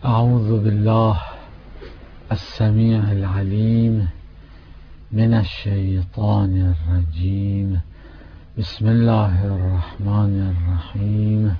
أعوذ بالله السميع العليم من الشيطان الرجيم. بسم الله الرحمن الرحيم.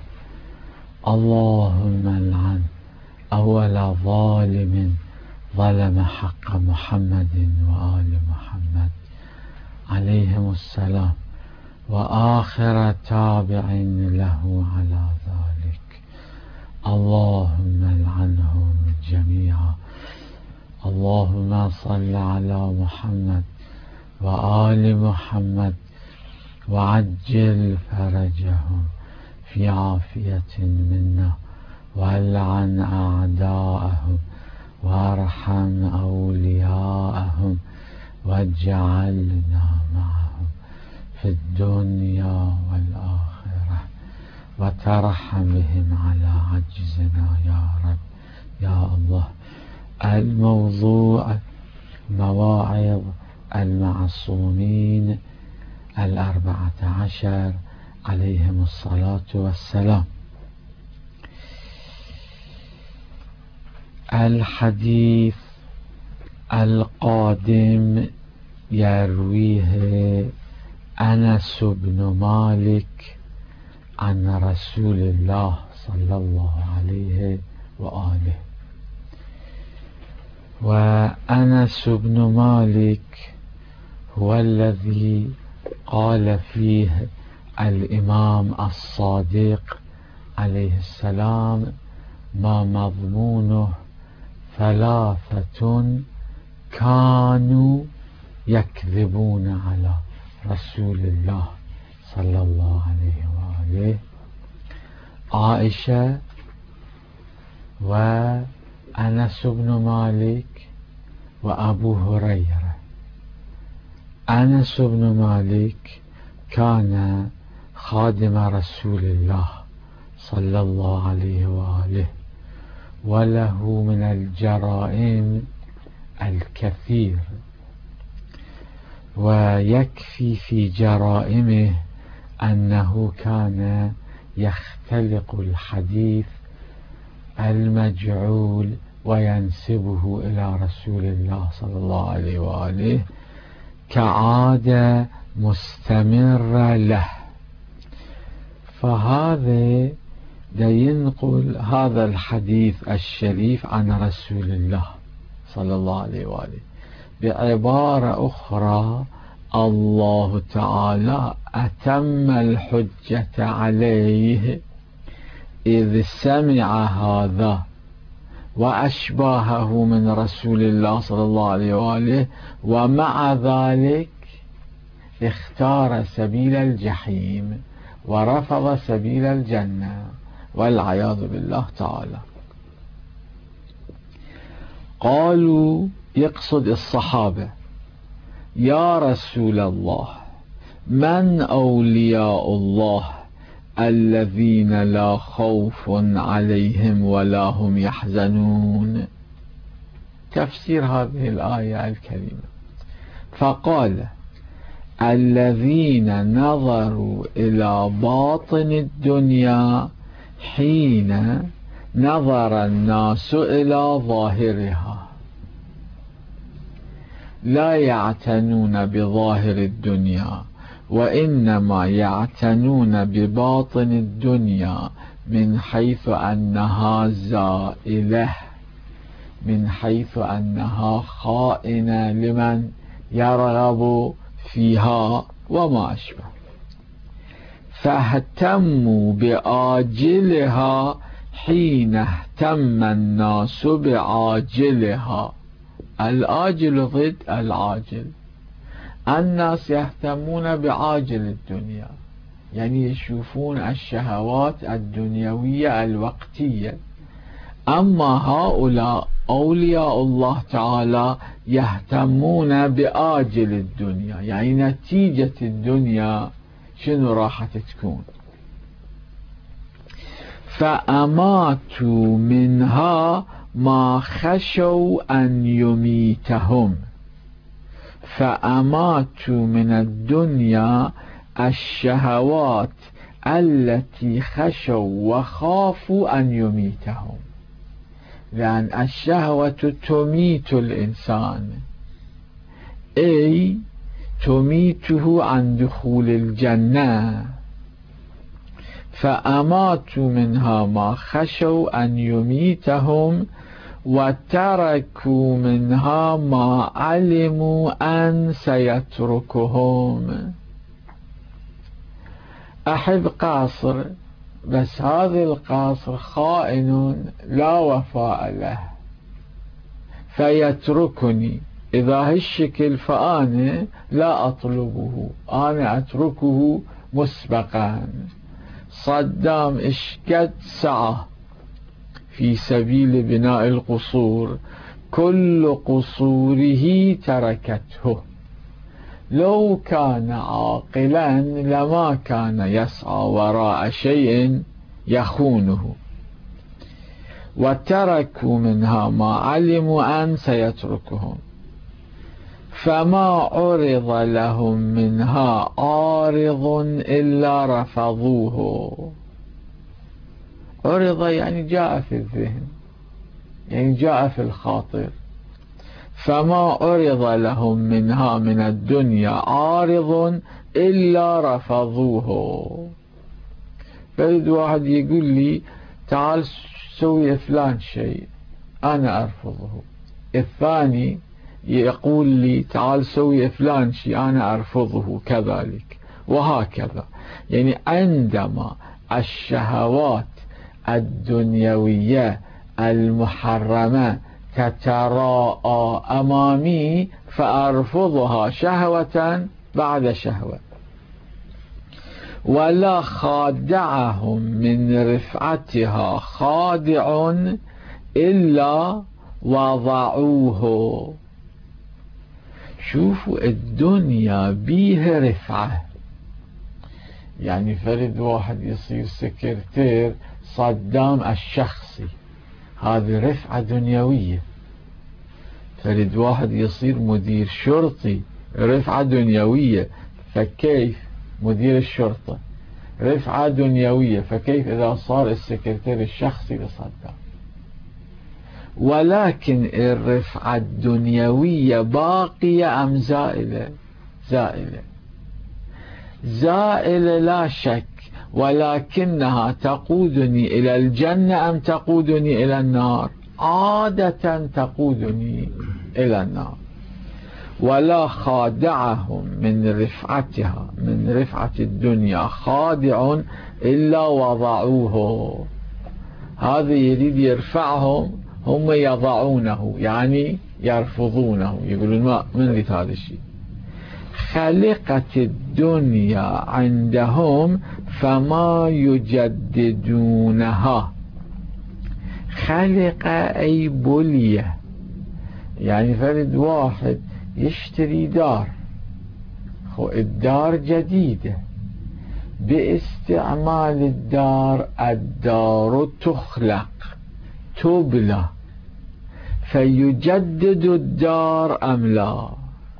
اللهم العن أول ظالم ظلم حق محمد وآل محمد عليهم السلام، وآخر تابع له على ذلك. اللهم العنهم جميعا. اللهم صل على محمد وآل محمد وعجل فرجهم في عافية منا، والعن أعداءهم وارحم أولياءهم، واجعلنا معهم في الدنيا والآخرة، وترحم بهم على عجزنا يا رب يا الله. الموضوع مواعظ المعصومين 14 عليهم الصلاة والسلام. الحديث القادم يرويه أنس بن مالك عن رسول الله صلى الله عليه وآله. وأنس بن مالك هو الذي قال فيه الإمام الصادق عليه السلام: ما مضمونه 3 كانوا يكذبون على رسول الله صلى الله عليه وآله: عائشة وأنس بن مالك وأبو هريرة. أنس بن مالك كان خادم رسول الله صلى الله عليه وآله، وله من الجرائم الكثير، ويكفي في جرائمه أنه كان يختلق الحديث المجعول وينسبه إلى رسول الله صلى الله عليه وآله كعادة مستمرة له. فهذا ينقل هذا الحديث الشريف عن رسول الله صلى الله عليه وآله بعبارة أخرى: الله تعالى أتم الحجة عليه إذ سمع هذا وأشباهه من رسول الله صلى الله عليه وآله، ومع ذلك اختار سبيل الجحيم ورفض سبيل الجنة والعياذ بالله تعالى. قالوا، يقصد الصحابة: يا رسول الله، من أولياء الله الذين لا خوف عليهم ولا هم يحزنون؟ تفسير هذه الآية الكريمة: فقال: الذين نظروا إلى باطن الدنيا حين نظر الناس إلى ظاهرها، لا يعتنون بظاهر الدنيا، وإنما يعتنون بباطن الدنيا من حيث أنها زائلة، من حيث أنها خائنة لمن يرغب فيها وما أشبه، فاهتموا بآجلها حين اهتم الناس بعاجلها. الآجل ضد العاجل. الناس يهتمون بعاجل الدنيا، يعني يشوفون الشهوات الدنيوية الوقتية، أما هؤلاء أولياء الله تعالى يهتمون بآجل الدنيا، يعني نتيجة الدنيا شنو راح تكون. فأماتوا منها ما خشوا أن يميتهم، فأماتوا من الدنيا الشهوات التي خشوا وخافوا أن يميتهم. لأن الشهوة تميت الإنسان، أي تميته عن دخول الجنة، فأماتوا منها ما خشوا أن يميتهم، وتركوا منها ما علموا أن سيتركهم. أحب قاصر، بس هذا القاصر خائن لا وفاء له، فيتركني. إذا هالشكل فأنا لا أطلبه، أنا أتركه مسبقا. صدام إشكد سعى في سبيل بناء القصور، كل قصوره تركته. لو كان عاقلا لما كان يسعى وراء شيء يخونه. وتركوا منها ما علموا أن سيتركهم، فما عرض لهم منها عارض إلا رفضوه. عرض يعني جاء في الذهن، يعني جاء في الخاطر. فما عرض لهم منها من الدنيا عارض إلا رفضوه. فرد واحد يقول لي تعال سوي فلان شيء، أنا أرفضه. الثاني يقول لي تعال سوي فلان شيء، أنا أرفضه كذلك، وهكذا. يعني عندما الشهوات الدنيوية المحرمة تتراءى أمامي فأرفضها شهوة بعد شهوة. ولا خادعهم من رفعتها خادع إلا وضعوه. شوفوا الدنيا بيها رفعة، يعني فرد واحد يصير سكرتير صدام الشخصي، هذه رفعة دنيوية. فرد واحد يصير مدير شرطي، رفعة دنيوية، فكيف مدير الشرطة؟ رفعة دنيوية، فكيف إذا صار السكرتير الشخصي لصدام؟ ولكن الرفعة الدنيوية باقية أم زائلة؟ زائلة، زائلة لا شك، ولكنها تقودني إلى الجنة أم تقودني إلى النار؟ عادة تقودني إلى النار. ولا خادعهم من رفعتها، من رفعة الدنيا خادع إلا وضعوه. هذا يريد يرفعهم، هم يضعونه، يعني يرفضونه، يقولون ما من ريد هذا الشيء. خلقت الدنيا عندهم فما يجددونها. خلق أي بلية، يعني فرد واحد يشتري دار، الدار جديدة، باستعمال الدار تخلق تبلى، فيجدد الدار أم لا؟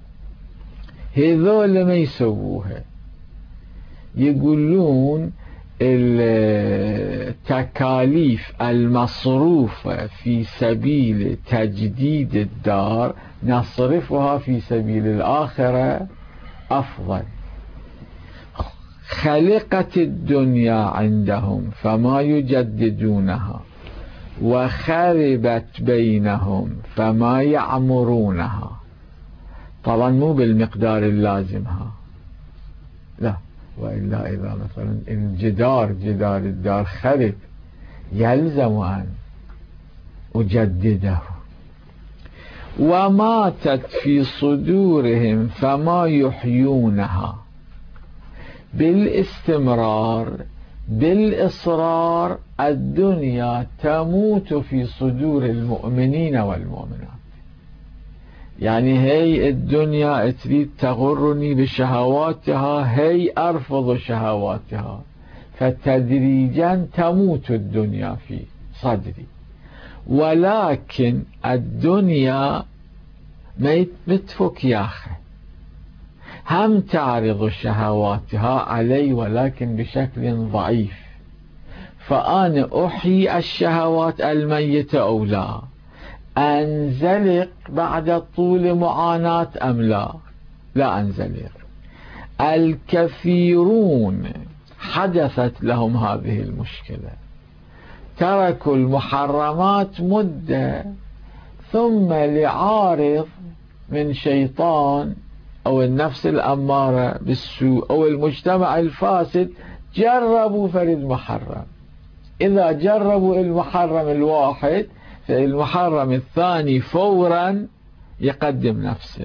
هذول ما يسووها، يقولون التكاليف المصروفة في سبيل تجديد الدار نصرفها في سبيل الآخرة أفضل. خلقت الدنيا عندهم فما يجددونها، وخربت بينهم فما يعمرونها. طبعا مو بالمقدار اللازمها، لا، وإلا إذا مثلا الجدار، جدار الدار خرب، يلزم أن أجدده. وماتت في صدورهم فما يحيونها. بالاستمرار بالإصرار الدنيا تموت في صدور المؤمنين والمؤمنات. يعني هي الدنيا تريد تغرني بشهواتها، هي أرفض شهواتها، فتدريجا تموت الدنيا في صدري. ولكن الدنيا ما تفك يا أخي، هم تعرض شهواتها علي ولكن بشكل ضعيف، فأنا أحيي الشهوات الميتة أو لا؟ أنزلق بعد طول معاناة أم لا؟ لا أنزلق. الكثيرون حدثت لهم هذه المشكلة، تركوا المحرمات مدة، ثم لعارض من شيطان أو النفس الأمارة بالسوء أو المجتمع الفاسد جربوا فرد محرم. إذا جربوا المحرم الواحد فالمحرم الثاني فورا يقدم نفسه.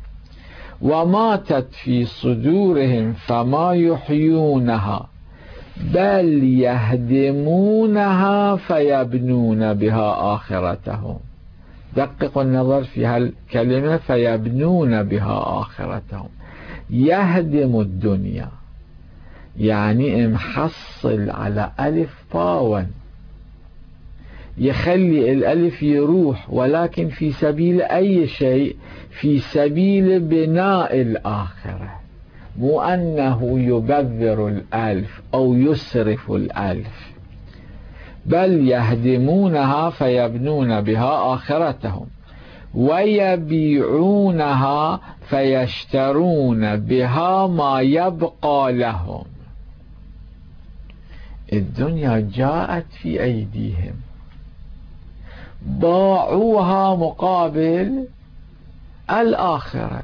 وماتت في صدورهم فما يحيونها بل يهدمونها فيبنون بها آخرتهم. دققوا النظر في هالكلمة، فيبنون بها آخرتهم. يهدم الدنيا يعني محصل على ألف باون، يخلي الألف يروح، ولكن في سبيل أي شيء؟ في سبيل بناء الآخرة، مو أنه يبذر الألف أو يسرف الألف. بل يهدمونها فيبنون بها آخرتهم ويبيعونها فيشترون بها ما يبقى لهم. الدنيا جاءت في أيديهم، باعوها مقابل الآخرة.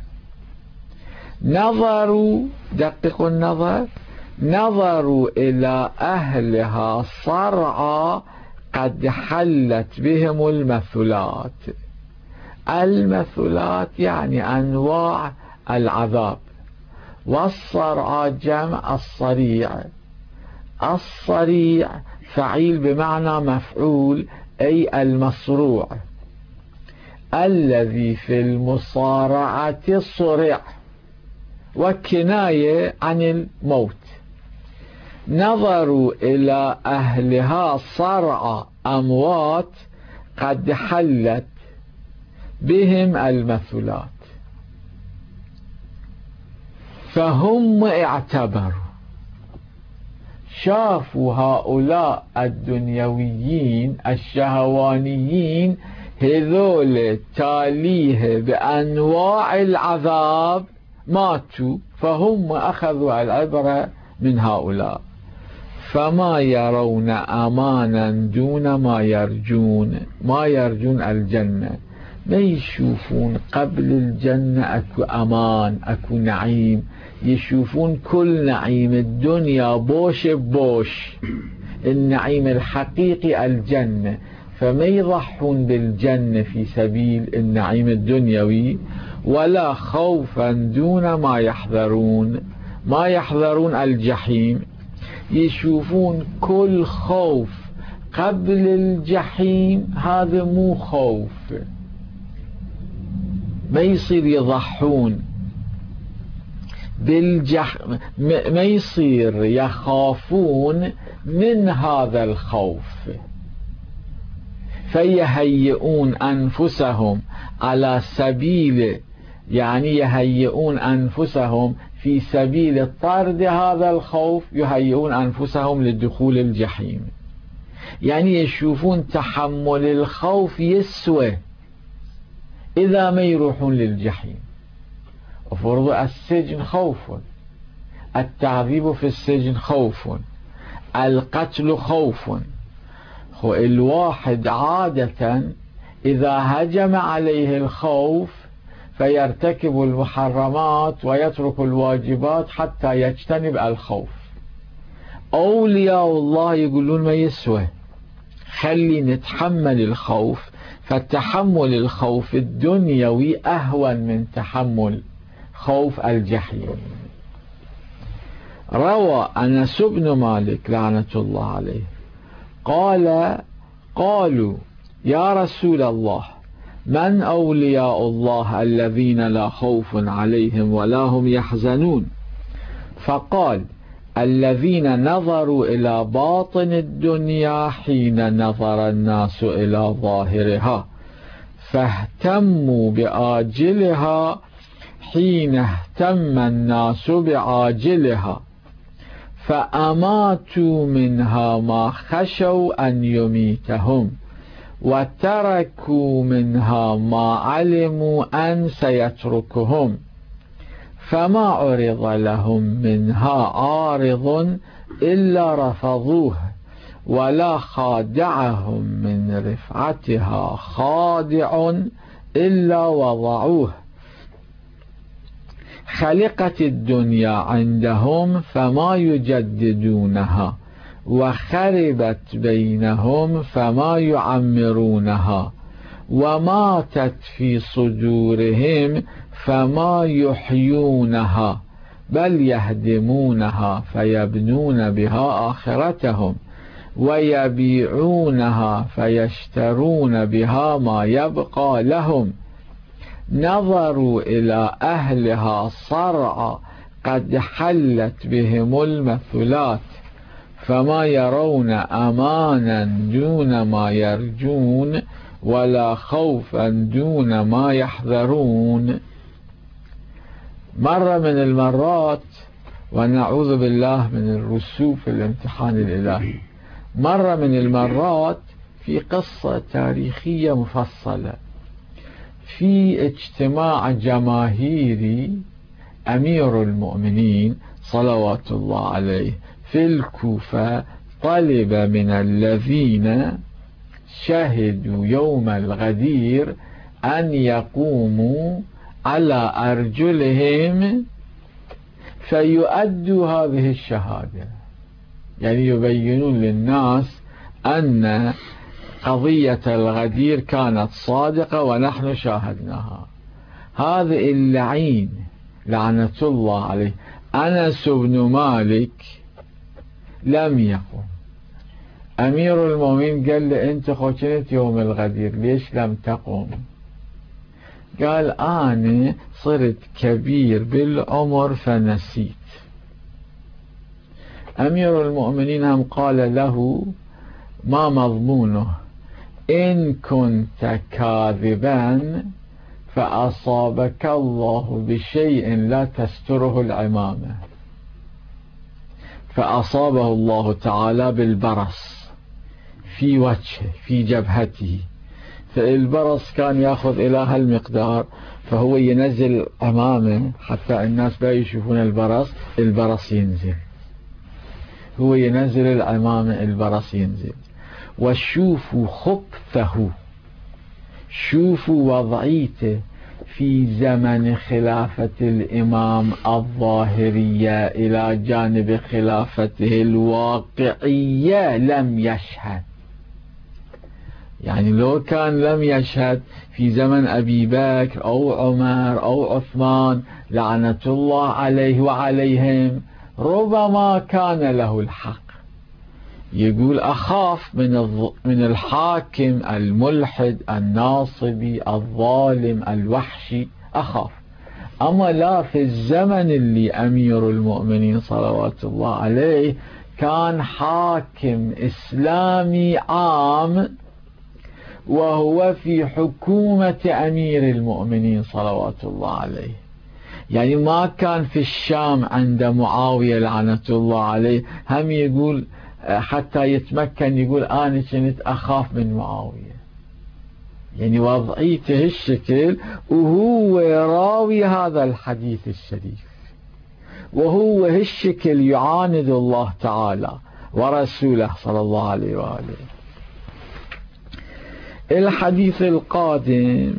نظروا، دققوا النظر، نظروا إلى أهلها صرعى قد حلت بهم المثلات. المثلات يعني أنواع العذاب، والصرعى جمع الصريع. الصريع فعيل بمعنى مفعول، أي المصروع، الذي في المصارعة صرع، وكناية عن الموت. نظروا إلى أهلها صرع أموات قد حلت بهم المثلات، فهم اعتبروا، شافوا هؤلاء الدنيويين الشهوانيين هذول تاليه بأنواع العذاب ماتوا، فهم أخذوا العبرة من هؤلاء. فما يرون أمانا دون ما يرجون، ما يرجون الجنة، ما يشوفون قبل الجنة أكو أمان، أكو نعيم، يشوفون كل نعيم الدنيا بوش بوش، النعيم الحقيقي الجنة، فما يضحون بالجنة في سبيل النعيم الدنيوي، ولا خوفا دون ما يحذرون، ما يحذرون الجحيم، يشوفون كل خوف قبل الجحيم هذا مو خوف، ما يصير يضحون ما يصير يخافون من هذا الخوف، فيهيئون أنفسهم على سبيل، يعني يهيئون أنفسهم في سبيل طرد هذا الخوف، يهيئون أنفسهم لدخول الجحيم. يعني يشوفون تحمل الخوف يسوى إذا ما يروحون للجحيم. وفرض السجن خوف، التعذيب في السجن خوف، القتل خوف. الواحد عادة إذا هجم عليه الخوف فيرتكب المحرمات ويترك الواجبات حتى يجتنب الخوف. أولياء الله يقولون ما يسوى، خلي نتحمل الخوف، فالتحمل الخوف الدنيوي أهون من تحمل خوف الجحيم. روى أنس بن مالك لعنة الله عليه قالوا يا رسول الله من أولياء الله الذين لا خوف عليهم ولا هم يحزنون؟ فقال الذين نظروا إلى باطن الدنيا حين نظر الناس إلى ظاهرها، فاهتموا بآجلها حين اهتم الناس بعاجلها، فأماتوا منها ما خشوا أن يميتهم، وتركوا منها ما علموا أن سيتركهم، فما عرض لهم منها عارض إلا رفضوه، ولا خادعهم من رفعتها خادع إلا وضعوه. خلقت الدنيا عندهم فما يجددونها، وخربت بينهم فما يعمرونها، وماتت في صدورهم فما يحيونها، بل يهدمونها فيبنون بها آخرتهم، ويبيعونها فيشترون بها ما يبقى لهم. نظروا إلى أهلها صرعى قد حلت بهم المثلات، فما يرون أمانا دون ما يرجون، ولا خوفا دون ما يحذرون. مرة من المرات، ونعوذ بالله من الرسوب في الامتحان الإلهي، مرة من المرات في قصة تاريخية مفصلة في اجتماع جماهيري أمير المؤمنين صلوات الله عليه في الكوفة، طلب من الذين شهدوا يوم الغدير أن يقوموا على أرجلهم فيؤدوا هذه الشهادة، يعني يبينون للناس أن قضية الغدير كانت صادقة ونحن شاهدناها. هذا اللعين لعنة الله عليه أنس بن مالك لم يقم. أمير المؤمنين قال له أنت خشنت يوم الغدير ليش لم تقم؟ قال أنا صرت كبير بالعمر فنسيت. أمير المؤمنين هم قال له ما مضمونه؟ إن كنت كاذبا فأصابك الله بشيء لا تستره العمامة. فأصابه الله تعالى بالبرص في وجهه في جبهته، فالبرص كان يأخذ إلى هالمقدار، فهو ينزل عمامه حتى الناس لا يشوفون البرص ينزل، هو ينزل العمامة البرص ينزل. وشوفوا خبثه، شوفوا وضعيته في زمن خلافة الإمام الظاهرية إلى جانب خلافته الواقعية لم يشهد. يعني لو كان لم يشهد في زمن أبي بكر أو عمر أو عثمان لعنة الله عليه وعليهم ربما كان له الحق. يقول أخاف من الحاكم الملحد الناصبي الظالم الوحشي، أخاف. أما لا في الزمن اللي أمير المؤمنين صلوات الله عليه كان حاكم إسلامي عام، وهو في حكومة أمير المؤمنين صلوات الله عليه. يعني ما كان في الشام عند معاوية لعنة الله عليه هم يقول حتى يتمكن يقول أنا كنت أخاف من معاوية. يعني وضعيته الشكل، وهو راوي هذا الحديث الشريف، وهو هالشكل يعاند الله تعالى ورسوله صلى الله عليه وآله. الحديث القادم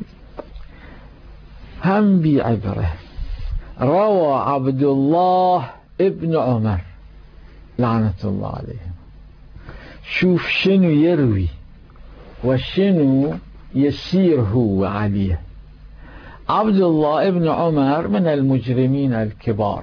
هم بعبره. روى عبد الله ابن عمر لعنة الله عليه، شوف شنو يروي وشنو يسير هو عليه. عبد الله ابن عمر من المجرمين الكبار،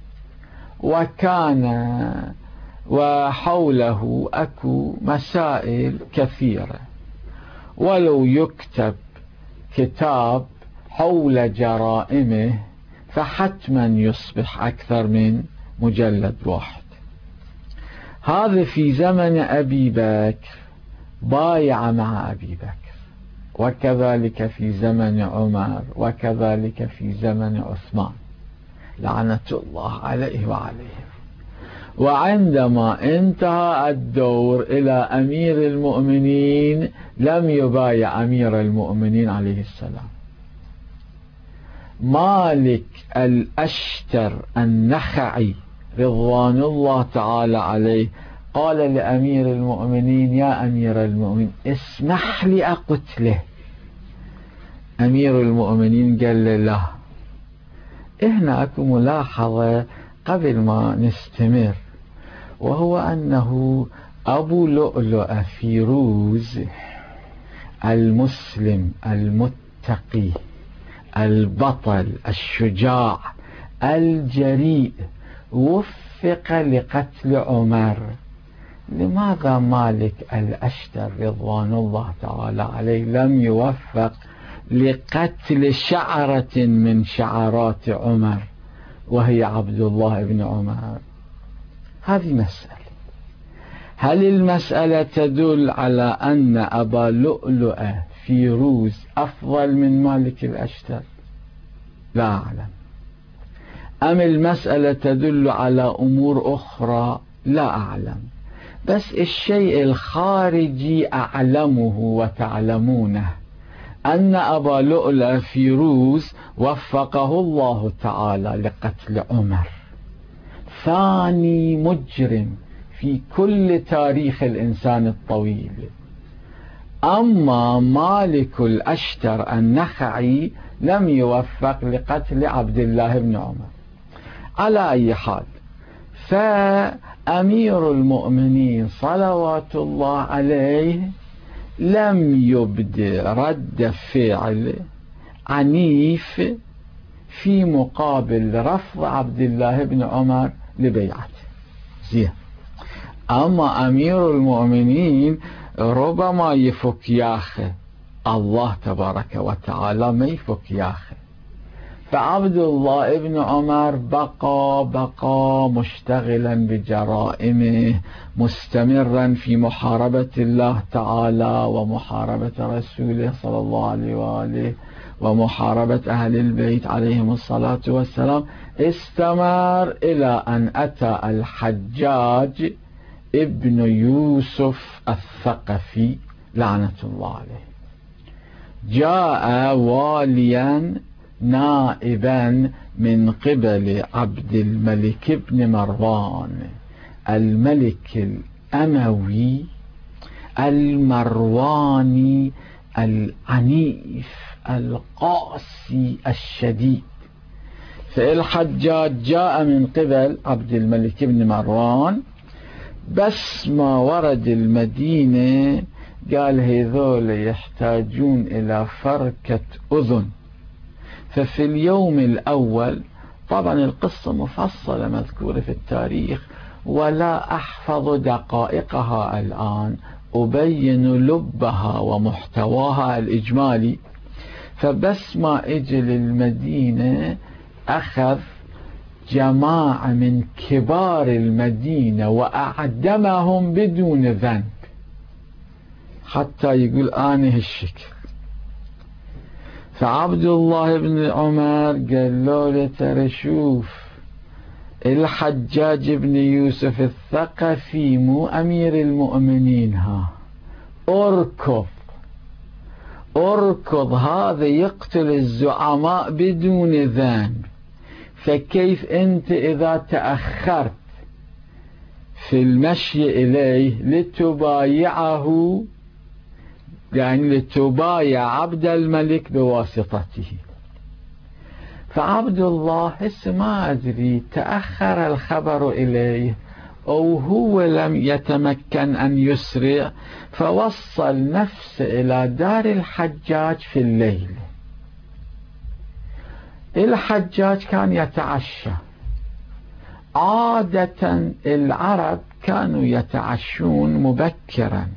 وكان وحوله أكو مسائل كثيرة، ولو يكتب كتاب حول جرائمه فحتما يصبح أكثر من مجلد واحد. هذا في زمن أبي بكر بايع مع أبي بكر، وكذلك في زمن عمر، وكذلك في زمن عثمان لعنة الله عليه وعليهم. وعندما انتهى الدور إلى أمير المؤمنين لم يبايع أمير المؤمنين عليه السلام. مالك الأشتر النخعي رضوان الله تعالى عليه قال لأمير المؤمنين: يا أمير المؤمنين اسمح لي أقتله. أمير المؤمنين قال له: لا. هنا أكو ملاحظة قبل ما نستمر، وهو أنه أبو لؤلؤ فيروز المسلم المتقي البطل الشجاع الجريء وفق لقتل عمر. لماذا مالك الأشتر رضوان الله تعالى عليه لم يوفق لقتل شعرة من شعرات عمر وهي عبد الله بن عمر؟ هذه مسألة. هل المسألة تدل على أن أبا لؤلؤ فيروز أفضل من مالك الأشتر؟ لا أعلم. أم المسألة تدل على أمور أخرى؟ لا أعلم. بس الشيء الخارجي أعلمه وتعلمونه، أن أبا لؤلؤ فيروز وفقه الله تعالى لقتل عمر، ثاني مجرم في كل تاريخ الإنسان الطويل. أما مالك الأشتر النخعي لم يوفق لقتل عبد الله بن عمر. على أي حال، فأمير المؤمنين صلوات الله عليه لم يبد رد فعل عنيف في مقابل رفض عبد الله بن عمر لبيعته. زين. أما أمير المؤمنين ربما يفك ياخه، الله تبارك وتعالى ما يفك ياخه. فعبد الله بن عمر بقى مشتغلا بجرائمه، مستمرا في محاربة الله تعالى ومحاربة رسوله صلى الله عليه وآله ومحاربة أهل البيت عليهم الصلاة والسلام. استمر إلى أن أتى الحجاج ابن يوسف الثقفي لعنة الله عليه، جاء واليا نائبا من قبل عبد الملك بن مروان، الملك الأموي المرواني العنيف القاسي الشديد. فالحجاج جاء من قبل عبد الملك بن مروان، بس ما ورد المدينة قال هذول يحتاجون إلى فركة أذن. ففي اليوم الأول، طبعا القصة مفصلة مذكورة في التاريخ ولا أحفظ دقائقها الآن، أبين لبها ومحتواها الإجمالي. فبس ما اجى للمدينة أخذ جماعة من كبار المدينة وأعدمهم بدون ذنب، حتى يقول أنا هالشكل. فعبد الله بن عمر قال له ترى شوف، الحجاج بن يوسف الثقفي مو أمير المؤمنين، ها أركض، هذا يقتل الزعماء بدون ذنب. فكيف أنت إذا تأخرت في المشي إليه لتبايعه، يعني لتبايع عبد الملك بواسطته؟ فعبد الله ما أدري تأخر الخبر إليه أو هو لم يتمكن أن يسرع، فوصل نفسه إلى دار الحجاج في الليل. الحجاج كان يتعشى، عادة العرب كانوا يتعشون مبكرا،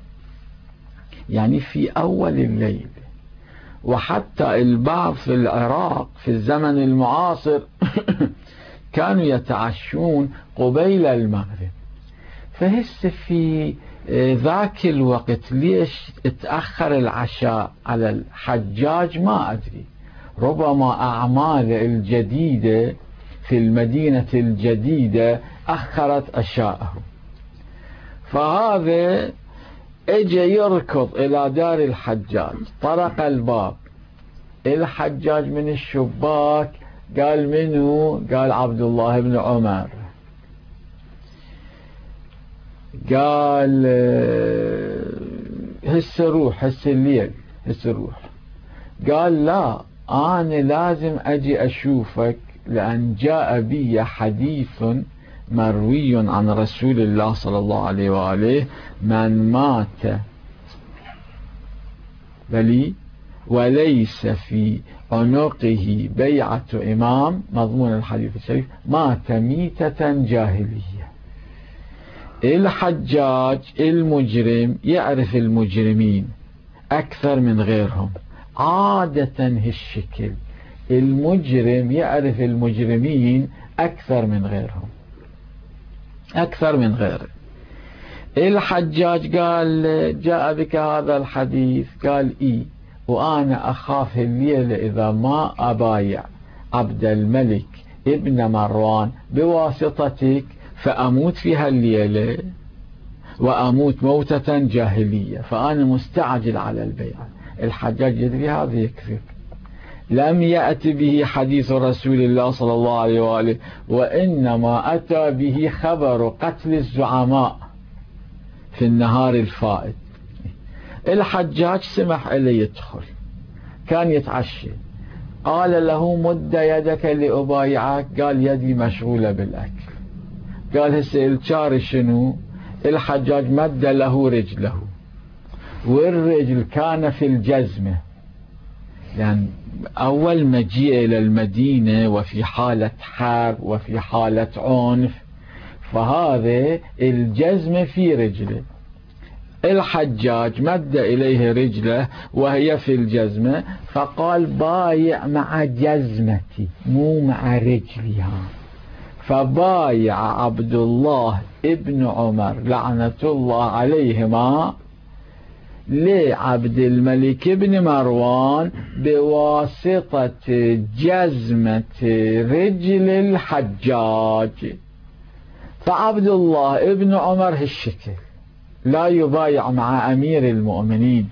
يعني في أول الليل، وحتى البعض في العراق في الزمن المعاصر كانوا يتعشون قبيل المغرب. فهس في ذاك الوقت ليش اتأخر العشاء على الحجاج ما أدري. ربما أعماله الجديدة في المدينة الجديدة أخرت أشياءه. فهذا اجى يركض إلى دار الحجاج، طرق الباب، الحجاج من الشباك قال منو؟ قال عبد الله بن عمر. قال هسه روح، هسه الليل، هسه روح. قال لا، أنا لازم أجي أشوفك، لأن جاء بي حديث مروي عن رسول الله صلى الله عليه وآله: من مات بلي وليس في عنقه بيعة إمام، مضمون الحديث الشريف، مات ميتة جاهلية. الحجاج المجرم يعرف المجرمين أكثر من غيرهم، عادة هالشكل، المجرم يعرف المجرمين أكثر من غيرهم، أكثر من غيره. الحجاج قال جاء بك هذا الحديث؟ قال إيه، وأنا أخاف الليلة إذا ما أبايع عبد الملك ابن مروان بواسطتك فأموت في هالليلة وأموت موتة جاهلية، فأنا مستعجل على البيعة. الحجاج يدري هذا يكذب، لم يأتي به حديث رسول الله صلى الله عليه وآله، وإنما أتى به خبر قتل الزعماء في النهار الفائت. الحجاج سمح إليه يدخل، كان يتعشى، قال له مد يدك لأبايعك، قال يدي مشغولة بالأكل. قال هسه الشاري شنو؟ الحجاج مد له رجله، والرجل كان في الجزمة، لأن أول مجيء إلى المدينة وفي حالة حرب وفي حالة عنف، فهذا الجزمة في رجله. الحجاج مد إليه رجله وهي في الجزمة، فقال بايع مع جزمتي مو مع رجلها. فبايع عبد الله ابن عمر لعنة الله عليهما لعبد الملك بن مروان بواسطة جزمة رجل الحجاج. فعبد الله ابن عمر هالشكل لا يبايع مع أمير المؤمنين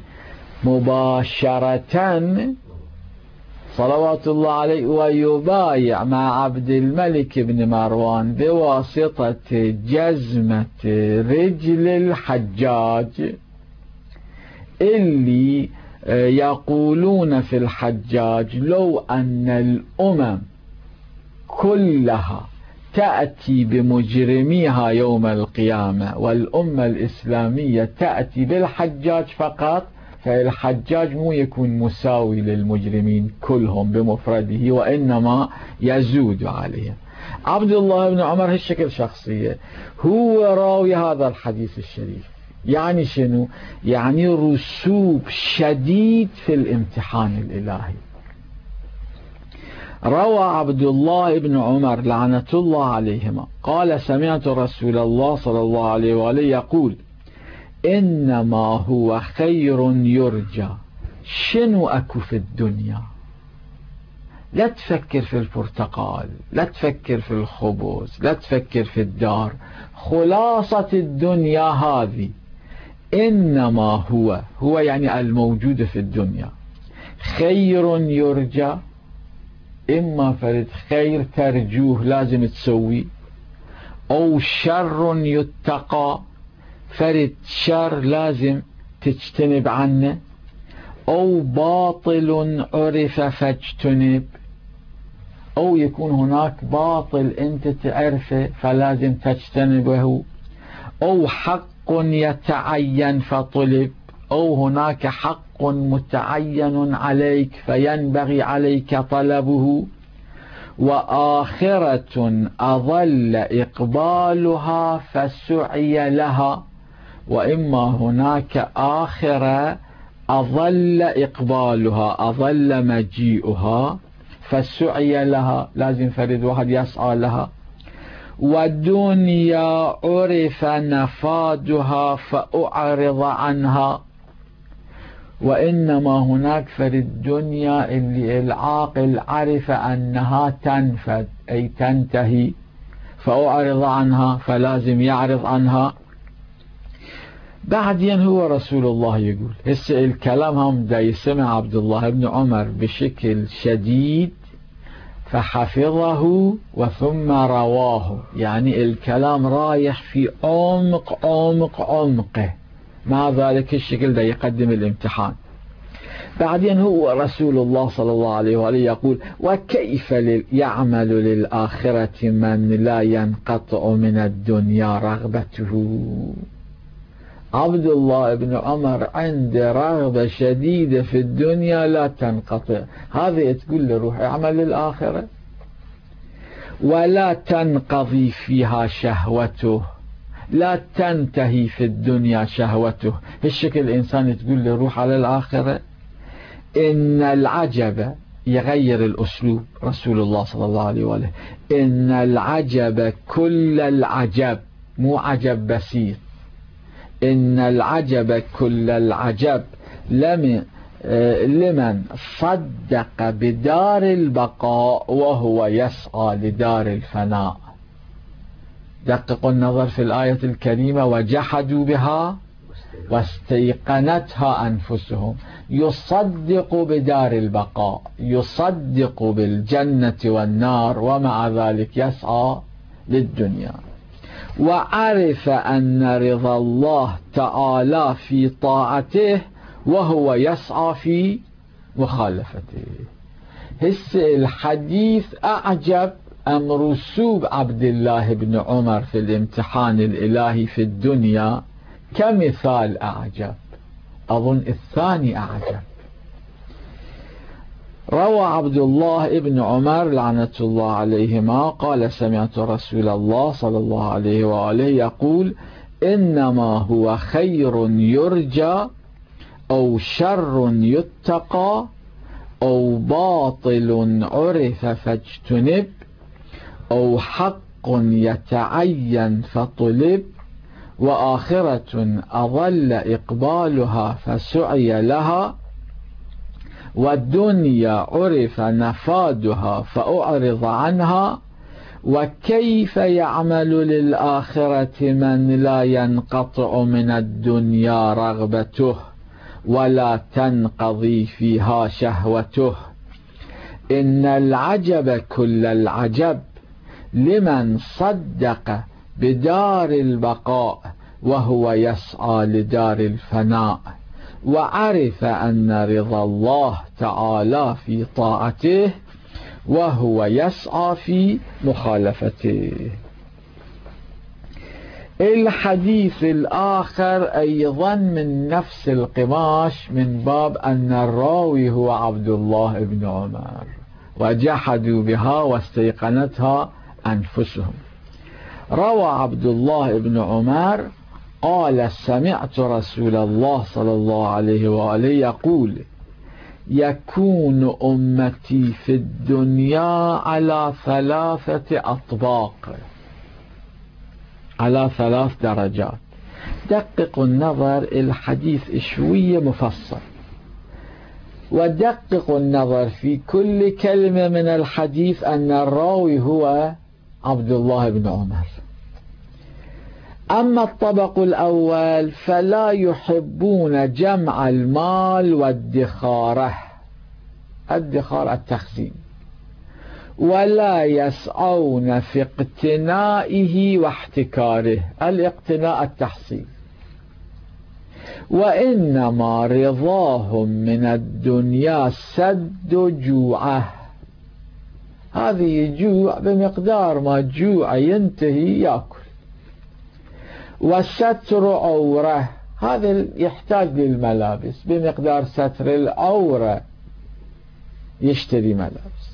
مباشرة صلوات الله عليه، ويبايع مع عبد الملك بن مروان بواسطة جزمة رجل الحجاج، اللي يقولون في الحجاج لو أن الأمم كلها تأتي بمجرميها يوم القيامة والأمة الإسلامية تأتي بالحجاج فقط، فالحجاج مو يكون مساوي للمجرمين كلهم بمفرده، وإنما يزود عليهم. عبد الله بن عمر هالشكل شخصية، هو راوي هذا الحديث الشريف. يعني شنو؟ يعني رسوب شديد في الامتحان الإلهي. روى عبد الله بن عمر لعنة الله عليهما قال سمعت رسول الله صلى الله عليه وآله يقول إنما هو خير يرجى. شنو أكو في الدنيا؟ لا تفكر في البرتقال، لا تفكر في الخبز، لا تفكر في الدار. خلاصة الدنيا هذه إنما هو يعني الموجود في الدنيا خير يرجى، إما فرد خير ترجوه لازم تسوي، أو شر يتقى، فرد شر لازم تجتنب عنه، أو باطل عرف فاجتنب، أو يكون هناك باطل أنت تعرفه فلازم تجتنبه، أو حق يتعين فطلب، أو هناك حق متعين عليك فينبغي عليك طلبه، وآخرة أظل إقبالها فسعي لها، وإما هناك آخرة أظل إقبالها أظل مجيئها فسعي لها، لازم فرد واحد يسعى لها، والدنيا عرف نفادها فأعرض عنها، وإنما هناك في الدنيا اللي العاقل عرف أنها تنفد أي تنتهي فأعرض عنها، فلازم يعرض عنها. بعدين هو رسول الله يقول، هسه الكلام هم دا يسمع عبد الله بن عمر بشكل شديد فحفظه وثم رواه، يعني الكلام رايح في عمق عمق عمقه، مع ذلك الشكل دا يقدم الامتحان. بعدين هو رسول الله صلى الله عليه وآله يقول: وكيف يعمل للآخرة من لا ينقطع من الدنيا رغبته. عبد الله بن عمر عنده رغبة شديدة في الدنيا لا تنقطع، هذه تقول له روح اعمل للآخرة، ولا تنقضي فيها شهوته، لا تنتهي في الدنيا شهوته. الشكل الإنسان تقول له روح على الآخرة. إن العجب، يغير الأسلوب رسول الله صلى الله عليه وآله، إن العجب كل العجب، مو عجب بسيط، إن العجب كل العجب لمن صدق بدار البقاء وهو يسعى لدار الفناء. دققوا النظر في الآية الكريمة: وجحدوا بها واستيقنتها أنفسهم. يصدق بدار البقاء، يصدق بالجنة والنار، ومع ذلك يسعى للدنيا. وعرف أن رضا الله تعالى في طاعته وهو يسعى في مخالفته. الحديث أعجب أم رسوب عبد الله بن عمر في الامتحان الإلهي في الدنيا كمثال أعجب؟ أظن الثاني أعجب. روى عبد الله بن عمر لعنة الله عليهما قال: سمعت رسول الله صلى الله عليه وآله يقول: إنما هو خير يرجى أو شر يتقى أو باطل عرف فاجتنب أو حق يتعين فطلب وآخرة أظل إقبالها فسعي لها والدنيا عرف نفادها فأعرض عنها. وكيف يعمل للآخرة من لا ينقطع من الدنيا رغبته ولا تنقضي فيها شهوته. إن العجب كل العجب لمن صدق بدار البقاء وهو يسعى لدار الفناء، وعرف أن رضا الله تعالى في طاعته وهو يسعى في مخالفته. الحديث الآخر أيضا من نفس القماش، من باب أن الراوي هو عبد الله بن عمر: وجحدوا بها واستيقنتها أنفسهم. روى عبد الله بن عمر قال: سمعت رسول الله صلى الله عليه وآله يقول: يكون أمتي في الدنيا على 3 أطباق، على 3 درجات. دققوا النظر، الحديث شوية مفصل، ودققوا النظر في كل كلمة من الحديث أن الراوي هو عبد الله بن عمر. أما الطبق الأول فلا يحبون جمع المال وادخاره، الادخار التخزين، ولا يسعون في اقتنائه واحتكاره، الاقتناء التحصيل، وإنما رضاهم من الدنيا سد جوعه، هذه جوع بمقدار ما جوع ينتهي يأكل، وستر عوره، هذا يحتاج للملابس، بمقدار ستر العورة يشتري ملابس،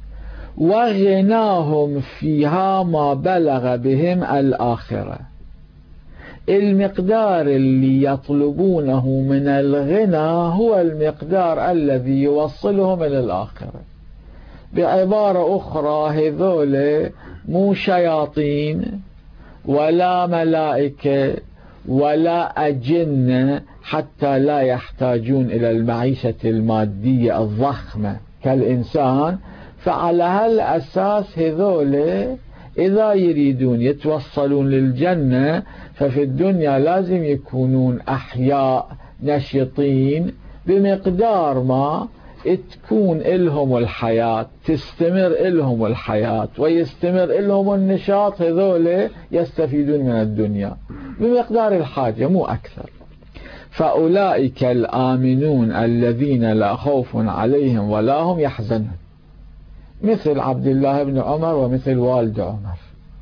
وغناهم فيها ما بلغ بهم الآخرة، المقدار اللي يطلبونه من الغنى هو المقدار الذي يوصلهم إلى الآخرة. بعبارة أخرى، هذول مو شياطين ولا ملائكة ولا أجنة حتى لا يحتاجون إلى المعيشة المادية الضخمة كالإنسان، فعلى هالأساس هذول إذا يريدون يتوصلون للجنة ففي الدنيا لازم يكونون أحياء نشطين بمقدار ما تكون إلهم الحياة، تستمر إلهم الحياة ويستمر إلهم النشاط، هذول يستفيدون من الدنيا بمقدار الحاجة مو أكثر. فأولئك الآمنون الذين لا خوف عليهم ولا هم يحزنون، مثل عبد الله بن عمر ومثل والد عمر.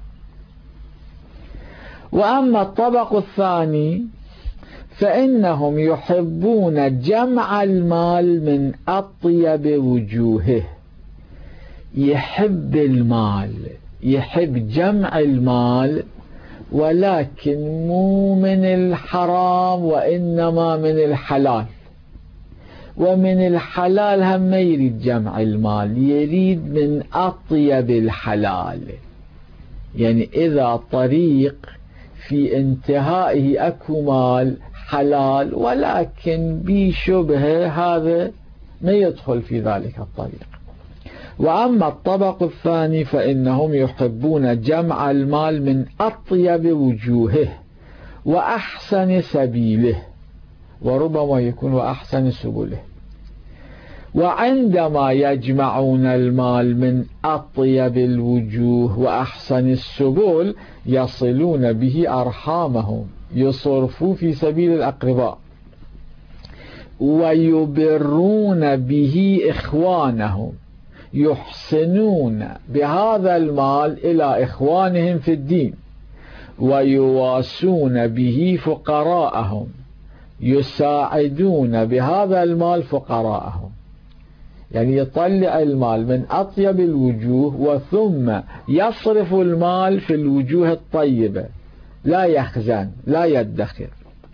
وأما الطبق الثاني فإنهم يحبون جمع المال من أطيب وجوهه. يحب المال، يحب جمع المال، ولكن مو من الحرام وإنما من الحلال. ومن الحلال هم ما يريد جمع المال، يريد من أطيب الحلال. يعني إذا طريق في انتهائه أكو مال حلال ولكن بشبهه، هذا ما يدخل في ذلك الطريق. وأما الطبق الثاني فإنهم يحبون جمع المال من أطيب وجوهه وأحسن سبيله، وربما يكون وأحسن سبله. وعندما يجمعون المال من أطيب الوجوه وأحسن السبل يصلون به أرحامهم، يصرفوا في سبيل الأقرباء، ويبرون به إخوانهم، يحسنون بهذا المال إلى إخوانهم في الدين، ويواسون به فقراءهم، يساعدون بهذا المال فقراءهم. يعني يطلع المال من أطيب الوجوه وثم يصرف المال في الوجوه الطيبة، لا يخزن لا يدخر.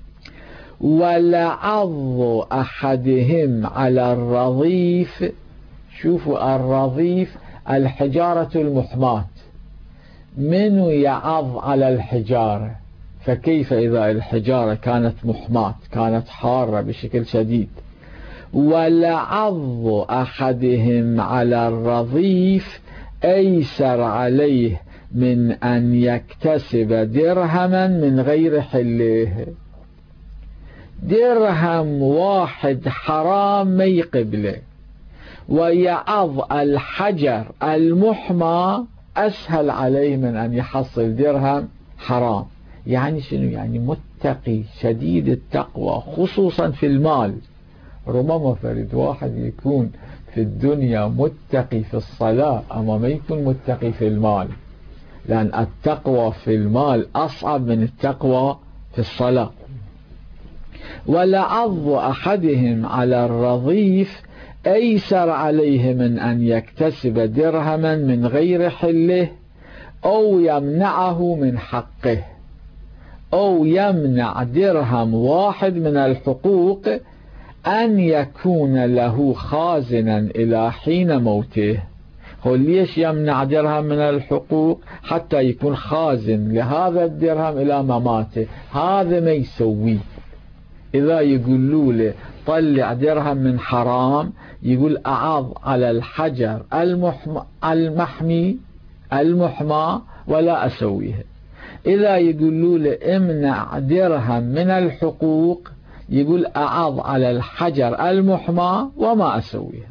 ولعض أحدهم على الرضيف، شوفوا الرضيف الحجارة المحماة، من يعض على الحجارة؟ فكيف إذا الحجارة كانت محماة، كانت حارة بشكل شديد. ولعض أحدهم على الرضيف أيسر عليه من أن يكتسب درهما من غير حله. درهم واحد حرام ما يقبله، ويعض الحجر المحمى أسهل عليه من أن يحصل درهم حرام. يعني شنو؟ يعني متقي شديد التقوى خصوصا في المال. ربما فرد واحد يكون في الدنيا متقي في الصلاة أما ما يكون متقي في المال، لأن التقوى في المال أصعب من التقوى في الصلاة. ولعض أحدهم على الرضيف أيسر عليه من أن يكتسب درهما من غير حله، أو يمنعه من حقه، أو يمنع درهم واحد من الحقوق أن يكون له خازنا إلى حين موته. هو ليش يمنع درهم من الحقوق؟ حتى يكون خازن لهذا الدرهم إلى مماته. هذا ما يسويه. إذا يقولوا له طلع درهم من حرام، يقول أعض على الحجر المحمى ولا أسويه. إذا يقولوا له امنع درهم من الحقوق، يقول أعض على الحجر المحمى وما أسويه.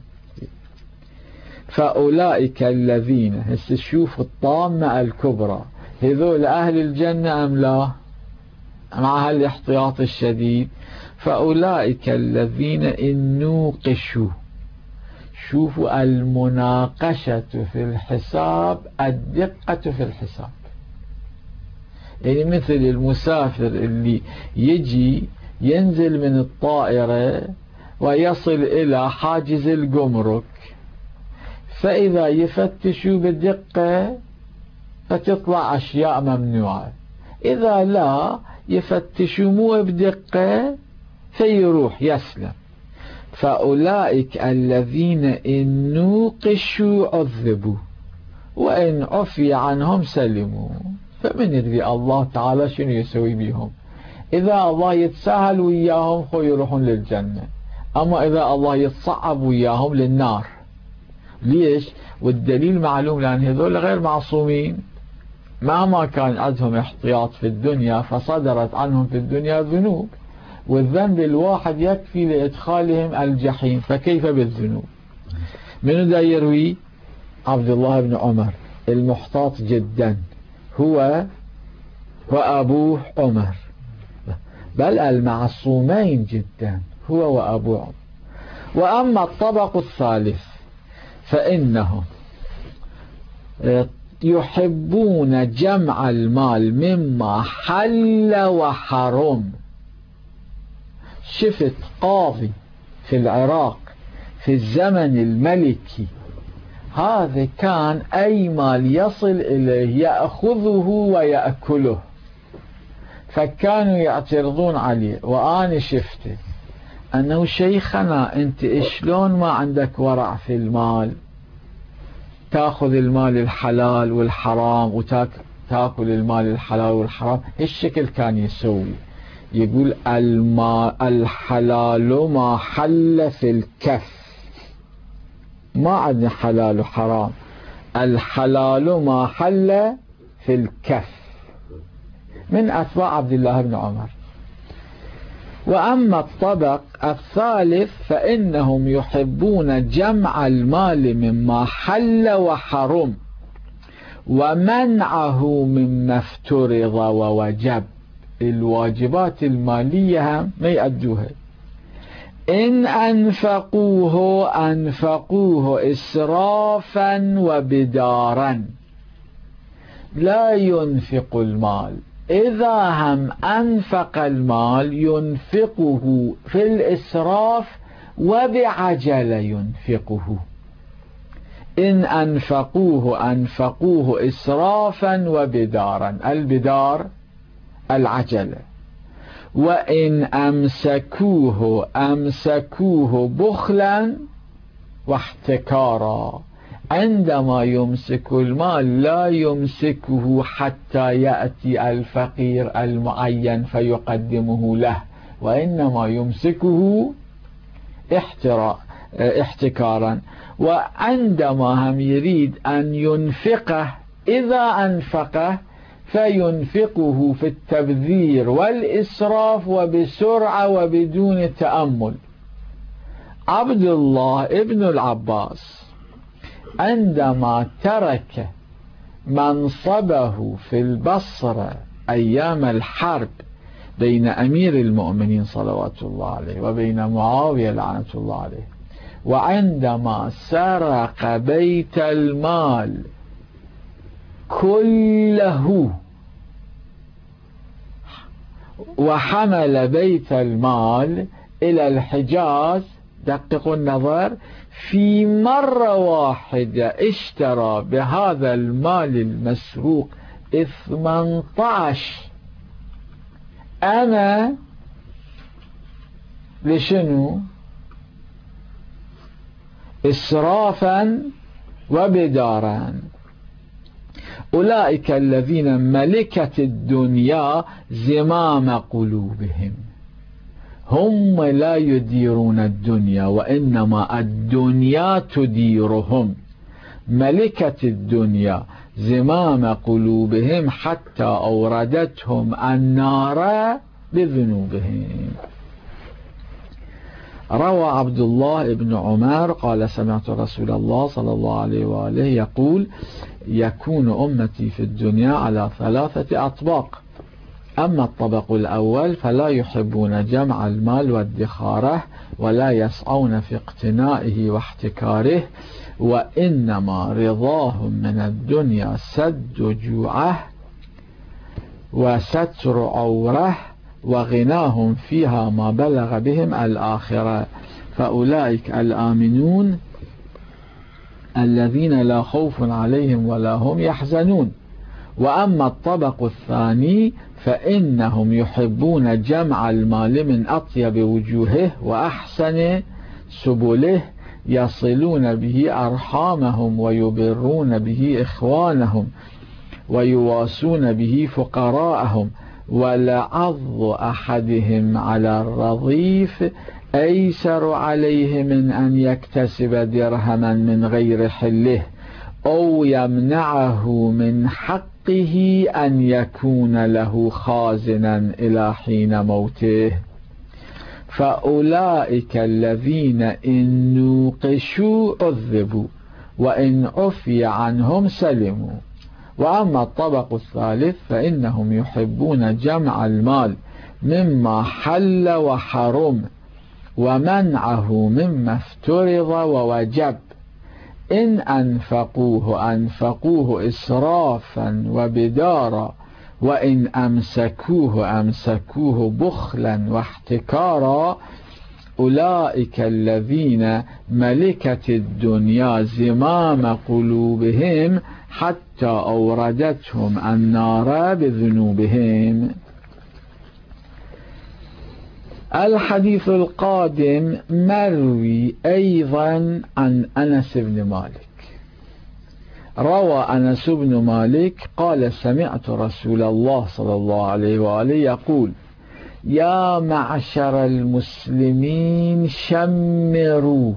فأولئك الذين، هسه شوفوا الطامة الكبرى، هذول أهل الجنة أم لا؟ مع الاحتياط الشديد. فأولئك الذين إن نوقشوا، شوفوا المناقشة في الحساب، الدقة في الحساب. يعني مثل المسافر اللي يجي ينزل من الطائرة ويصل إلى حاجز الجمرك، فإذا يفتشوا بدقة فتطلع أشياء ممنوعة، إذا لا يفتشوا مو بدقة فيروح يسلم. فأولئك الذين إن نوقشوا عذبوا وإن عفي عنهم سلموا. فمن يدري الله تعالى شنو يسوي بهم؟ إذا الله يتساهل وياهم خو يروحون للجنة، أما إذا الله يتصعب وياهم للنار. ليش؟ والدليل معلوم، لأن هذول غير معصومين، مهما كان عندهم احتياط في الدنيا فصدرت عنهم في الدنيا ذنوب، والذنب الواحد يكفي لإدخالهم الجحيم، فكيف بالذنوب؟ من ذا يروي؟ عبد الله بن عمر المحتاط جدا، هو وأبوه عمر، بل المعصومين جدا هو وأبوه عمر. وأما الطبق الثالث فإنهم يحبون جمع المال مما حل وحرم. شفت قاضي في العراق في الزمن الملكي، هذا كان أي مال يصل إليه يأخذه ويأكله، فكانوا يعترضون عليه. وأنا شفته أنه شيخنا أنت شلون ما عندك ورع في المال، تأخذ المال الحلال والحرام وتأكل المال الحلال والحرام. الشكل كان يسوي، يقول الحلال ما حل في الكف، ما عندنا حلال وحرام، الحلال ما حل في الكف، من أتباع عبد الله بن عمر. وأما الطبق الثالث فإنهم يحبون جمع المال مما حل وحرم ومنعه مما افترض ووجب. الواجبات المالية ما يأدوها. إن أنفقوه إسرافا وبدارا، لا ينفق المال. إذا هم أنفق المال ينفقه في الإسراف وبعجلة ينفقه. إن أنفقوه إسرافا وبدارا، البدار العجلة. وإن أمسكوه بخلا واحتكارا، عندما يمسك المال لا يمسكه حتى يأتي الفقير المعين فيقدمه له، وإنما يمسكه احتكارا. وعندما هم يريد أن ينفقه، إذا أنفقه فينفقه في التبذير والإسراف وبسرعة وبدون تأمل. عبد الله ابن العباس عندما ترك منصبه في البصرة أيام الحرب بين أمير المؤمنين صلوات الله عليه وبين معاوية لعنة الله عليه، وعندما سرق بيت المال كله وحمل بيت المال إلى الحجاز، دققوا النظر، في مرة واحدة اشترى بهذا المال المسروق 18 أنا. لشنو؟ إسرافا وبدارا. أولئك الذين ملكت الدنيا زمام قلوبهم، هم لا يديرون الدنيا وإنما الدنيا تديرهم. ملكت الدنيا زمام قلوبهم حتى أوردتهم النار بذنوبهم. روى عبد الله بن عمر قال سمعت رسول الله صلى الله عليه وآله يقول: يكون أمتي في الدنيا على 3 أطباق. أما الطبق الأول فلا يحبون جمع المال وادخاره ولا يسعون في اقتنائه واحتكاره، وإنما رضاهم من الدنيا سد جوعه وستر عوره وغناهم فيها ما بلغ بهم الآخرة، فأولئك الآمنون الذين لا خوف عليهم ولا هم يحزنون. وأما الطبق الثاني فإنهم يحبون جمع المال من أطيب وجوهه وأحسن سبله، يصلون به أرحامهم ويبرون به إخوانهم ويواسون به فقراءهم، ولعض أحدهم على الرضيف أيسر عليه من أن يكتسب درهما من غير حله أو يمنعه من حق حقه أن يكون له خازنا إلى حين موته، فأولئك الذين إن نوقشوا عذبوا وإن عفي عنهم سلموا. وأما الطبق الثالث فإنهم يحبون جمع المال مما حل وحرم ومنعه مما افترض ووجب، إن أنفقوه إسرافا وبدارا، وإن أمسكوه بخلا واحتكارا. أولئك الذين ملكت الدنيا زمام قلوبهم حتى أوردتهم النار بذنوبهم. الحديث القادم مروي أيضا عن أنس بن مالك. روى أنس بن مالك قال: سمعت رسول الله صلى الله عليه وآله يقول: يا معشر المسلمين شمروا.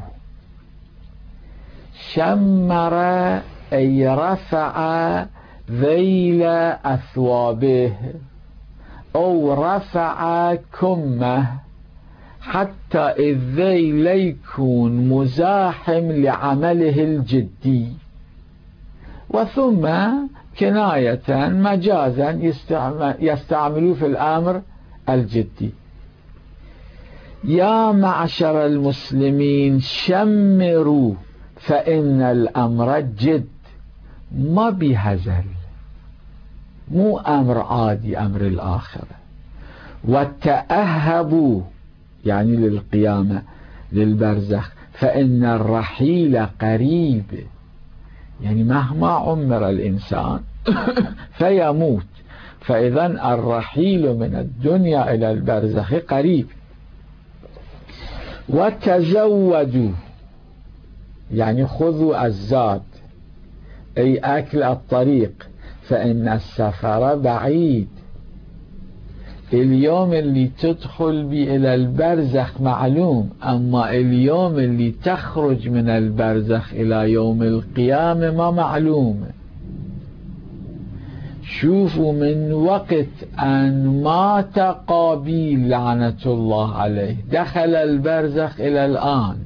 شمر أي رفع ذيل أثوابه أو رفع كمه حتى الذيل يكون مزاحم لعمله الجدي، وثم كناية مجازا يستعملوه في الأمر الجدي. يا معشر المسلمين شمروا، فإن الأمر جد ما بهزل، مو أمر عادي، أمر الآخرة. وتأهبوا يعني للقيامة للبرزخ، فإن الرحيل قريب، يعني مهما عمر الإنسان فيموت، فإذا الرحيل من الدنيا إلى البرزخ قريب. وتزودوا يعني خذوا الزاد أي أكل الطريق، فإن السفر بعيد. اليوم اللي تدخل بي إلى البرزخ معلوم، أما اليوم اللي تخرج من البرزخ إلى يوم القيامة ما معلوم. شوفوا من وقت أن مات قابيل لعنة الله عليه دخل البرزخ إلى الآن،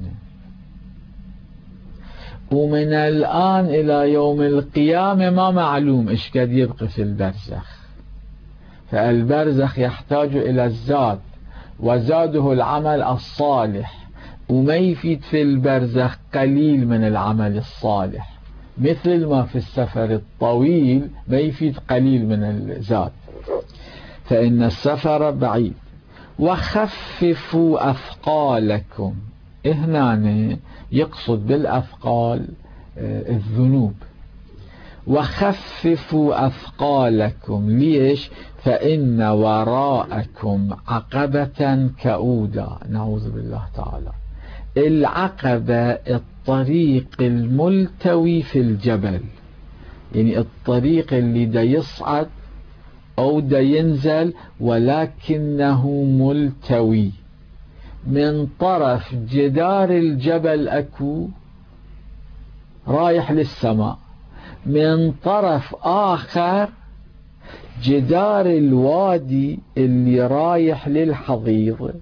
ومن الآن إلى يوم القيامة ما معلوم إيش قد يبقى في البرزخ. فالبرزخ يحتاج إلى الزاد، وزاده العمل الصالح، وما يفيد في البرزخ قليل من العمل الصالح، مثل ما في السفر الطويل ما يفيد قليل من الزاد. فإن السفر بعيد. وخففوا أثقالكم، هنا يقصد بالأثقال الذنوب. وخففوا أثقالكم، ليش؟ فإن وراءكم عقبة كؤودا، نعوذ بالله تعالى. العقبة الطريق الملتوي في الجبل، يعني الطريق اللي دا يصعد أو دا ينزل ولكنه ملتوي. من طرف جدار الجبل أكو رايح للسماء، من طرف آخر جدار الوادي اللي رايح للحضيض،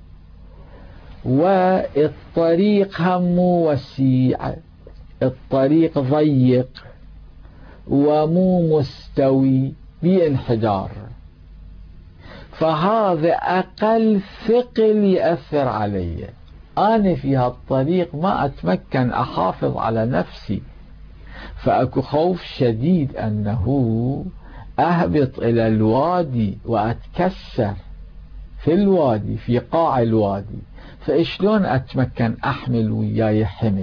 والطريق هم وسيع، الطريق ضيق ومو مستوي بانحدار. فهذا أقل ثقل يأثر علي، أنا في هالطريق ما أتمكن أحافظ على نفسي، فأكو خوف شديد أنه أهبط إلى الوادي وأتكسر في الوادي في قاع الوادي، فإشلون أتمكن أحمل وياي حمل.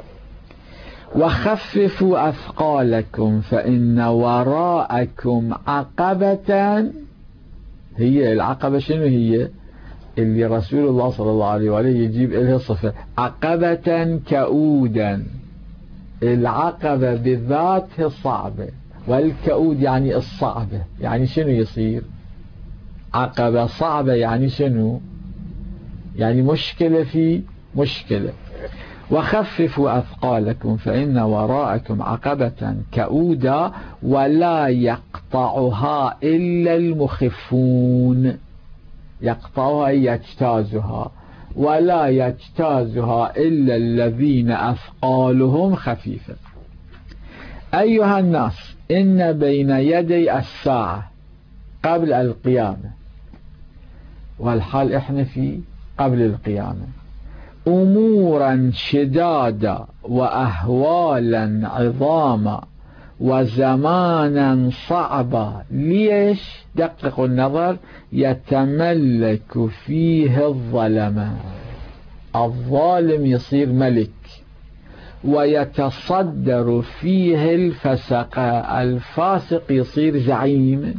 وخففوا أثقالكم فإن وراءكم عقبة، هي العقبة شنو هي؟ اللي رسول الله صلى الله عليه وآله يجيب إلها صفة عقبة كؤودا. العقبة بذاتها صعبة، والكؤود يعني الصعبة، يعني شنو يصير؟ عقبة صعبة يعني شنو؟ يعني مشكلة في مشكلة. وخففوا أثقالكم فإن وراءكم عقبة كؤودا ولا يقطعها إلا المخفون. يقطعها يجتازها، ولا يجتازها إلا الذين أثقالهم خفيفة. أيها الناس، إن بين يدي الساعة قبل القيامة، والحال إحنا في قبل القيامة، أمورا شدادا وأهوالا عظاما وزمانا صعبا. ليش؟ دققوا النظر. يتملك فيه الظلماء، الظالم يصير ملك، ويتصدر فيه الفسقاء، الفاسق يصير زعيم،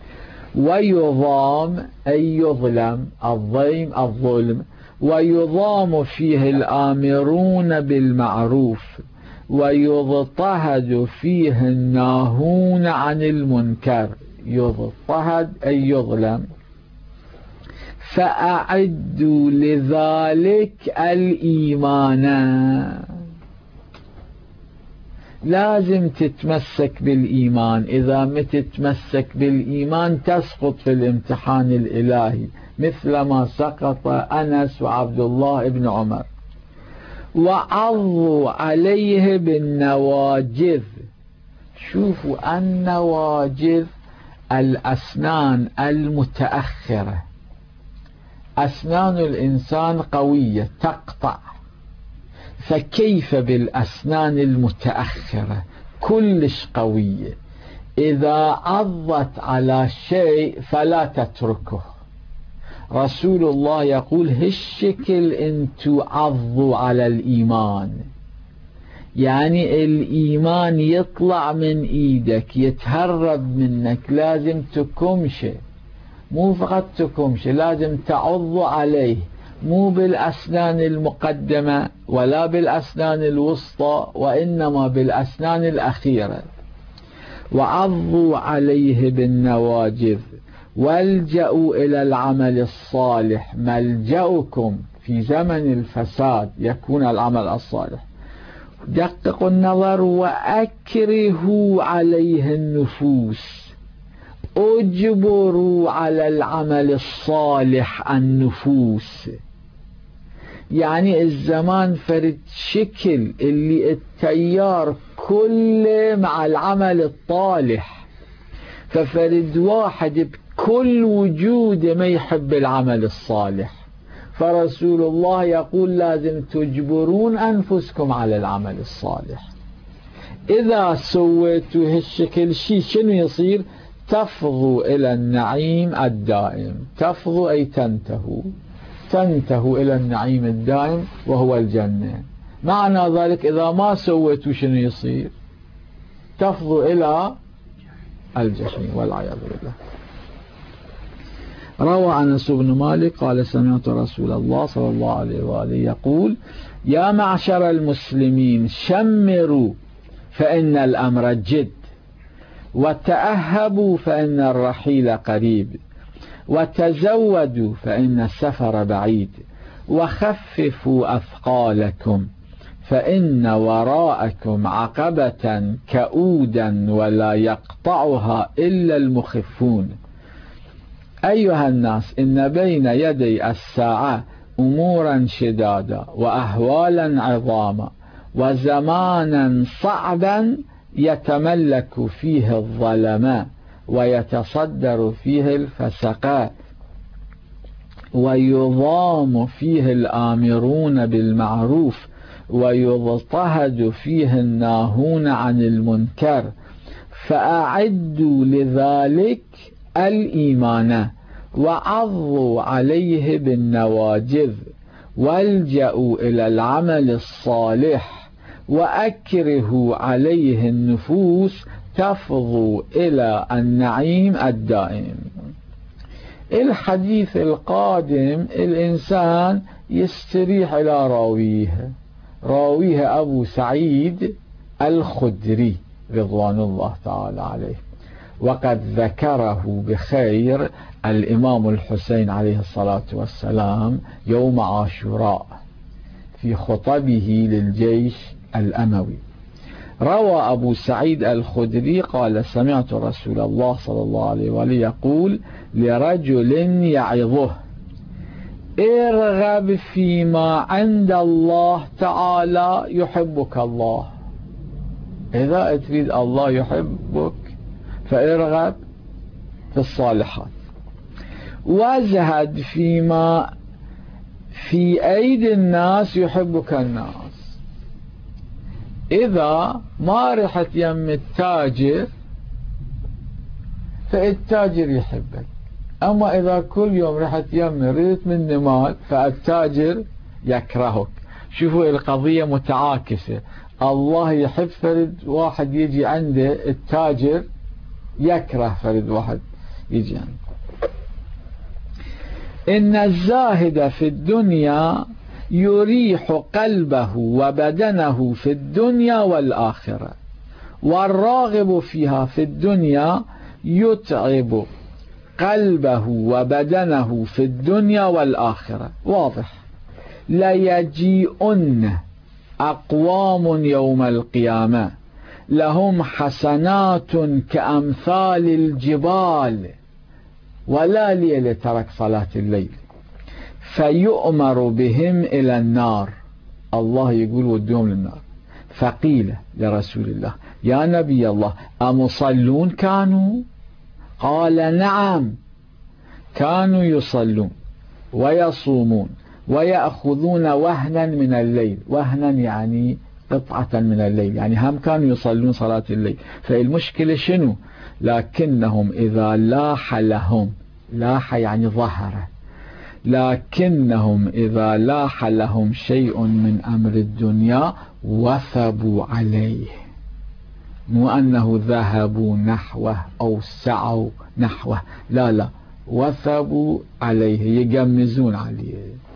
ويضام أي يظلم، الضيم الظلم، ويضام فيه الآمرون بالمعروف، ويضطهد فيه الناهون عن المنكر. يضطهد أي يظلم. فأعدوا لذلك الإيمان. لازم تتمسك بالإيمان. إذا ما تتمسك بالإيمان تسقط في الامتحان الإلهي مثل ما سقط أنس وعبد الله بن عمر. وعضوا عليه بالنواجذ. شوفوا النواجذ الأسنان المتأخرة. أسنان الإنسان قوية تقطع، فكيف بالأسنان المتأخرة كلش قوية؟ إذا عضت على شيء فلا تتركه. رسول الله يقول هالشكل انتو عضوا على الإيمان، يعني الإيمان يطلع من إيدك يتهرب منك، لازم تكمشه، مو فقط تكمشه، لازم تعض عليه، مو بالأسنان المقدمة ولا بالأسنان الوسطى، وإنما بالأسنان الأخيرة. وعضوا عليه بالنواجذ والجأوا إلى العمل الصالح. ملجأكم في زمن الفساد يكون العمل الصالح. دققوا النظر. وأكرهوا عليه النفوس. أجبروا على العمل الصالح النفوس. يعني الزمان فرد شكل اللي التيار كله مع العمل الطالح، ففرد واحد بكل وجوده ما يحب العمل الصالح. فرسول الله يقول لازم تجبرون أنفسكم على العمل الصالح. إذا سويتوا هالشكل شنو يصير؟ تفضوا إلى النعيم الدائم. تفضوا أي تنتهوا إلى النعيم الدائم وهو الجنة. معنى ذلك إذا ما سويتوا شنو يصير؟ تفضوا إلى الجحيم والعياذ بالله. روى أنس بن مالك قال سمعت رسول الله صلى الله عليه وآله يقول يا معشر المسلمين شمروا فإن الأمر جد، وتأهبوا فإن الرحيل قريب، وتزودوا فإن السفر بعيد، وخففوا أثقالكم فإن وراءكم عقبة كؤودا ولا يقطعها إلا المخفون. أيها الناس، إن بين يدي الساعة أمورا شدادا وأهوالا عظاما وزمانا صعبا يتملك فيه الظلماء ويتصدر فيه الفسقاء ويضام فيه الآمرون بالمعروف ويضطهد فيه الناهون عن المنكر. فأعدوا لذلك الإيمان وعضوا عليه بالنواجذ والجأوا إلى العمل الصالح وأكرهوا عليه النفوس تفضوا إلى النعيم الدائم. الحديث القادم الإنسان يستريح إلى راويه أبو سعيد الخدري رضوان الله تعالى عليه، وقد ذكره بخير الإمام الحسين عليه الصلاة والسلام يوم عاشوراء في خطبه للجيش الأموي. روى أبو سعيد الخدري قال سمعت رسول الله صلى الله عليه وآله يقول لرجل يعظه ارغب فيما عند الله تعالى يحبك الله. إذا تريد الله يحبك فارغب في الصالحات، وازهد فيما في أيدي الناس يحبك الناس. إذا ما رحت يم التاجر فالتاجر يحبك، أما إذا كل يوم رحت يم ريت مني مال فالتاجر يكرهك. شوفوا القضية متعاكسة، الله يحب فرد واحد يجي عنده، التاجر يكره فرد واحد يجي عنده. إن الزاهد في الدنيا يريح قلبه وبدنه في الدنيا والآخرة، والراغب فيها في الدنيا يتعب قلبه وبدنه في الدنيا والآخرة. واضح. ليجيئن أقوام يوم القيامة لهم حسنات كأمثال الجبال ولا ليلة ترك صلاة الليل، فيؤمر بهم إلى النار. الله يقول ودهم للنار. فقيل لرسول الله يا نبي الله أمصلون كانوا؟ قال نعم، كانوا يصلون ويصومون ويأخذون وهنا من الليل. وهنا يعني قطعة من الليل، يعني هم كانوا يصلون صلاة الليل. فالمشكلة شنو؟ لكنهم إذا لاح لهم، لاح يعني ظهر، لكنهم إذا لاح لهم شيء من أمر الدنيا وثبوا عليه. مو أنه ذهبوا نحوه أو سعوا نحوه، لا، وثبوا عليه، يقمزون عليه.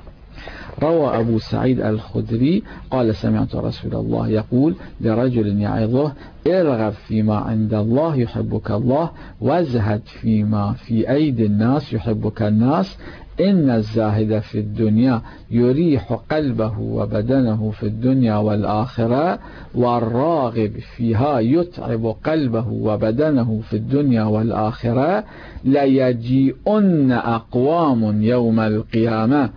روى أبو سعيد الخدري قال سمعت رسول الله يقول لرجل يعظه ارغب فيما عند الله يحبك الله، وازهد فيما في أيدي الناس يحبك الناس. إن الزاهد في الدنيا يريح قلبه وبدنه في الدنيا والآخرة، والراغب فيها يتعب قلبه وبدنه في الدنيا والآخرة. ليجيئن أقوام يوم القيامة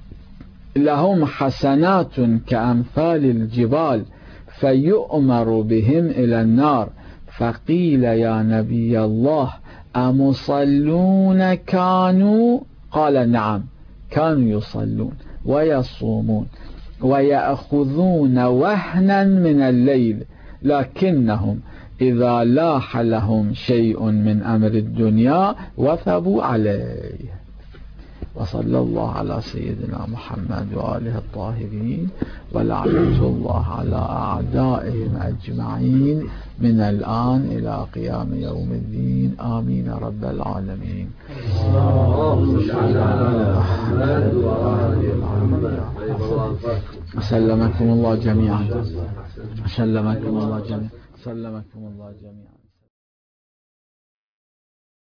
لهم حسنات كأمثال الجبال فيؤمر بهم إلى النار. فقيل يا نبي الله أمصلون كانوا؟ قال نعم، كانوا يصلون ويصومون ويأخذون وهنا من الليل، لكنهم إذا لاح لهم شيء من أمر الدنيا وثبوا عليه. وصلى الله على سيدنا محمد وآله الطاهرين، ولعنة الله على أعدائهم أجمعين من الآن إلى قيام يوم الدين. آمين رب العالمين. سلمكم الله جميعا. سلمكم الله جميعا. سلمكم الله جميعا.